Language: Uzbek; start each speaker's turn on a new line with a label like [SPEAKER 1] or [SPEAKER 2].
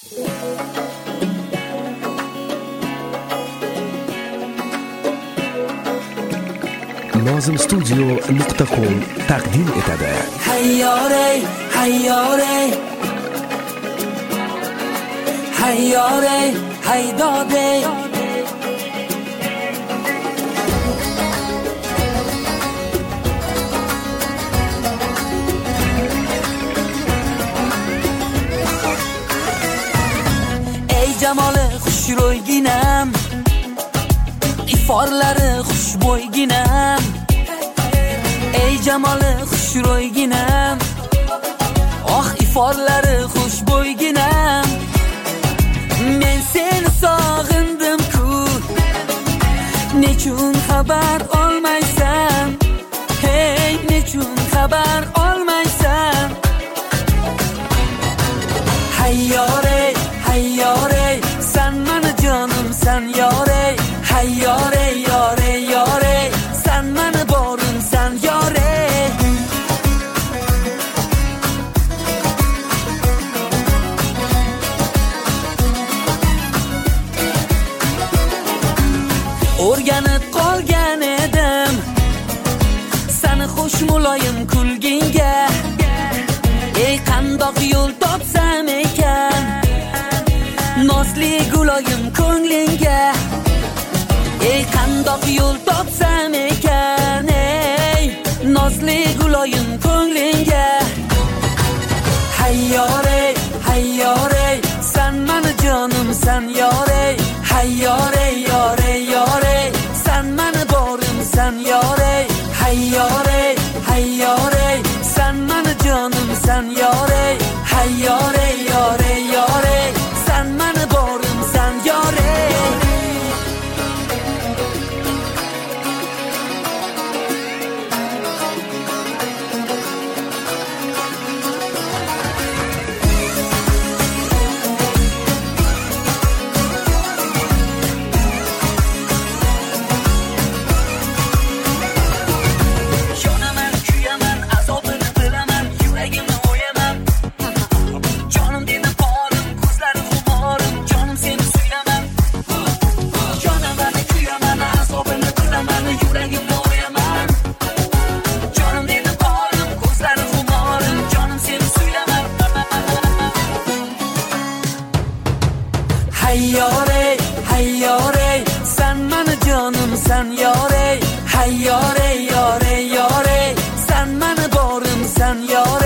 [SPEAKER 1] nozimstudio.com taqdim etadi.
[SPEAKER 2] Hayyorey, hayyorey, hayyorey, haydodey. Ey jamoli xushro'yginam, iforlari xushbo'yginam. Ey jamoli xushro'yginam, oh iforlari xushbo'yginam. Men seni sog'indim-ku, nechun xabar olmaysan? Hey, nechun xabar olmaysan? Hayyorey, hayyorey, sen mani jonimsan yorey. Hayyorey, yorey, yorey, sen mani borimsan yorey. O'rganib qolgan edim seni xush muloyim kulginga. Ey qandoq yo'l topsam ekan nosli guloyim ko'nglinga. Ey qandoq yo'l topsam ekan, ey nosli guloyim ko'nglinga. Hayyorey, hayyorey, sen mani jonimsan yorey. Hayyorey, yorey, yorey, sen mani borimsan yorey. Hayyorey, hayyorey, sen mani jonimsan yorey. Hayyorey, yorey, yorey, sen mani borimsan yorey. Hayyorey, hayyorey, sen mani jonimsan yorey. Hayyorey, yorey, yorey, sen mani borimsan yorey.